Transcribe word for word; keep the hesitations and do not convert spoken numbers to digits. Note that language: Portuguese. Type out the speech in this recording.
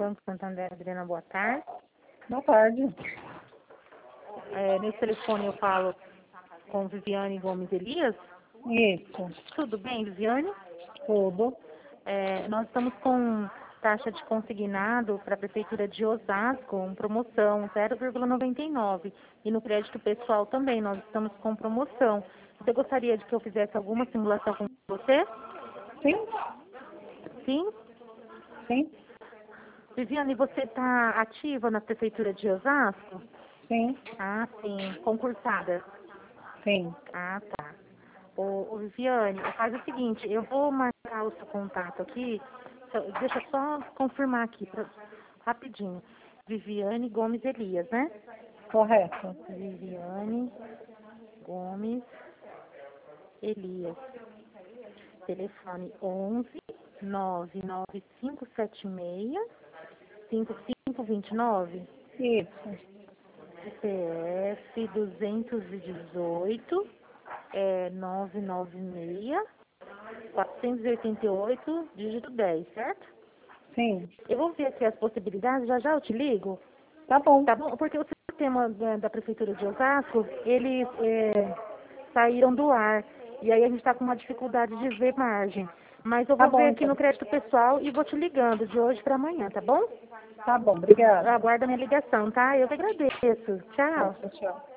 Banco Santander, Adriana, boa tarde. Boa tarde. É, nesse telefone eu falo com Viviane Gomes Elias. Isso. Tudo bem, Viviane? Tudo. É, nós estamos com taxa de consignado para a Prefeitura de Osasco, em promoção zero vírgula noventa e nove. E no crédito pessoal também, nós estamos com promoção. Você gostaria de que eu fizesse alguma simulação com você? Sim? Sim? Sim? Viviane, você está ativa na Prefeitura de Osasco? Sim? Ah, sim. Concursada? Sim. Ah, tá. Ô, ô, Viviane, faz o seguinte, eu vou marcar o seu contato aqui, só- deixa eu só confirmar aqui, pra- rapidinho. Viviane Gomes Elias, né? Correto. Viviane Gomes Elias. Telefone onze nove nove cinco sete seis cinco cinco dois nove. Isso. C P F duzentos e dezoito, é, nove nove seis, quatrocentos e oitenta e oito, dígito dez, certo? Sim. Eu vou ver aqui as possibilidades, já já eu te ligo, Tá bom. tá bom? Porque o sistema da, da Prefeitura de Osasco, eles é, saíram do ar, e aí a gente está com uma dificuldade de ver margem. Mas eu Tá vou bom, ver aqui então. no crédito pessoal e vou te ligando de hoje para amanhã, tá bom? Tá bom. Obrigada. Aguarda a minha ligação, tá? Eu que agradeço. Tchau. Tchau, tchau.